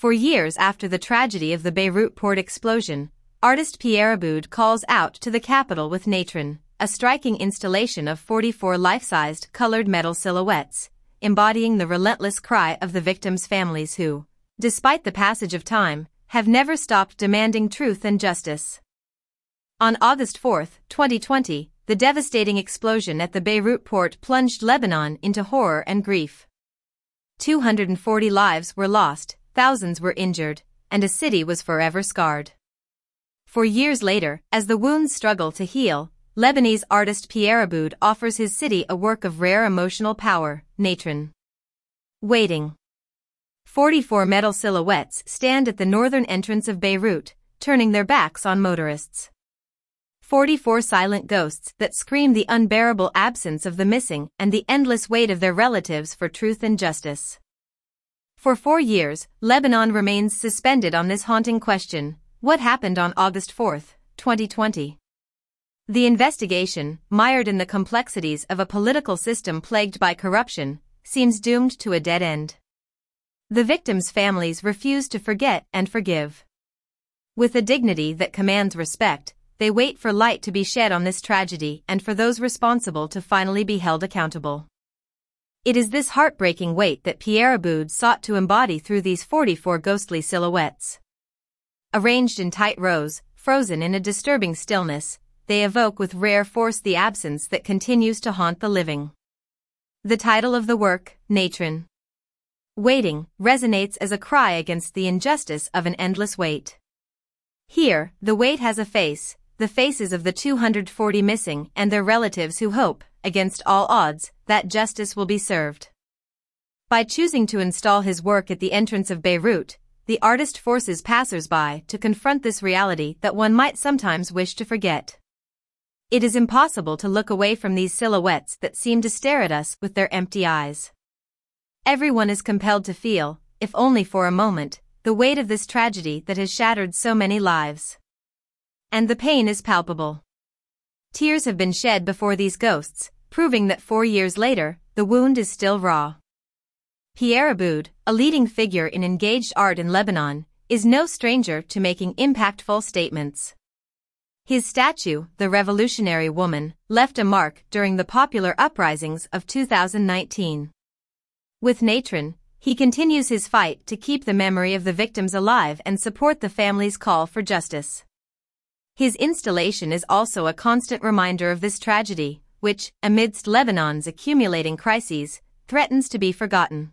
For years after the tragedy of the Beirut port explosion, artist Pierre Aboud calls out to the capital with Natron, a striking installation of 44 life-sized colored metal silhouettes, embodying the relentless cry of the victims' families who, despite the passage of time, have never stopped demanding truth and justice. On August 4, 2020, the devastating explosion at the Beirut port plunged Lebanon into horror and grief. 240 lives were lost, thousands were injured, and a city was forever scarred. For years later, as the wounds struggle to heal, Lebanese artist Pierre Aboud offers his city a work of rare emotional power, Natron. Waiting. 44 metal silhouettes stand at the northern entrance of Beirut, turning their backs on motorists. 44 silent ghosts that scream the unbearable absence of the missing and the endless wait of their relatives for truth and justice. For 4 years, Lebanon remains suspended on this haunting question: what happened on August 4, 2020? The investigation, mired in the complexities of a political system plagued by corruption, seems doomed to a dead end. The victims' families refuse to forget and forgive. With a dignity that commands respect, they wait for light to be shed on this tragedy and for those responsible to finally be held accountable. It is this heartbreaking weight that Pierre Aboud sought to embody through these 44 ghostly silhouettes. Arranged in tight rows, frozen in a disturbing stillness, they evoke with rare force the absence that continues to haunt the living. The title of the work, Natron. Waiting, resonates as a cry against the injustice of an endless wait. Here, the wait has a face, the faces of the 240 missing and their relatives who hope, against all odds, that justice will be served. By choosing to install his work at the entrance of Beirut, the artist forces passers-by to confront this reality that one might sometimes wish to forget. It is impossible to look away from these silhouettes that seem to stare at us with their empty eyes. Everyone is compelled to feel, if only for a moment, the weight of this tragedy that has shattered so many lives. And the pain is palpable. Tears have been shed before these ghosts, proving that 4 years later, the wound is still raw. Pierre Aboud, a leading figure in engaged art in Lebanon, is no stranger to making impactful statements. His statue, The Revolutionary Woman, left a mark during the popular uprisings of 2019. With Natron, he continues his fight to keep the memory of the victims alive and support the family's call for justice. His installation is also a constant reminder of this tragedy, which, amidst Lebanon's accumulating crises, threatens to be forgotten.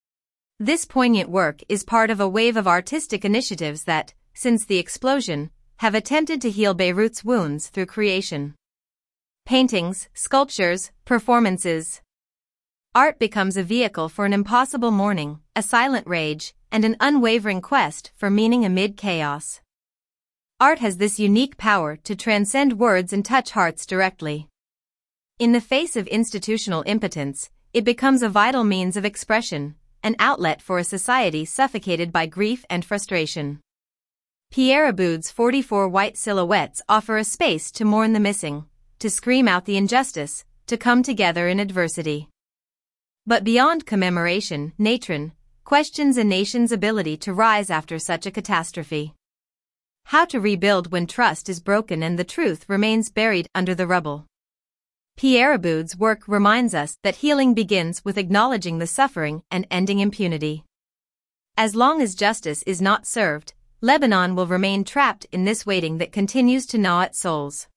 This poignant work is part of a wave of artistic initiatives that, since the explosion, have attempted to heal Beirut's wounds through creation. Paintings, sculptures, performances. Art becomes a vehicle for an impossible mourning, a silent rage, and an unwavering quest for meaning amid chaos. Art has this unique power to transcend words and touch hearts directly. In the face of institutional impotence, it becomes a vital means of expression, an outlet for a society suffocated by grief and frustration. Pierre Aboud's 44 white silhouettes offer a space to mourn the missing, to scream out the injustice, to come together in adversity. But beyond commemoration, Natron questions a nation's ability to rise after such a catastrophe. How to rebuild when trust is broken and the truth remains buried under the rubble. Pierre Aboud's work reminds us that healing begins with acknowledging the suffering and ending impunity. As long as justice is not served, Lebanon will remain trapped in this waiting that continues to gnaw at souls.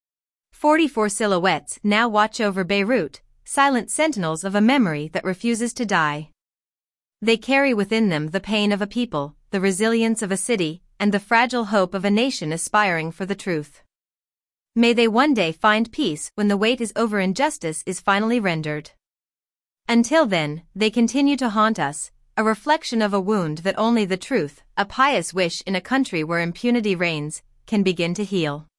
44 silhouettes now watch over Beirut, silent sentinels of a memory that refuses to die. They carry within them the pain of a people, the resilience of a city, and the fragile hope of a nation aspiring for the truth. May they one day find peace when the wait is over and justice is finally rendered. Until then, they continue to haunt us, a reflection of a wound that only the truth, a pious wish in a country where impunity reigns, can begin to heal.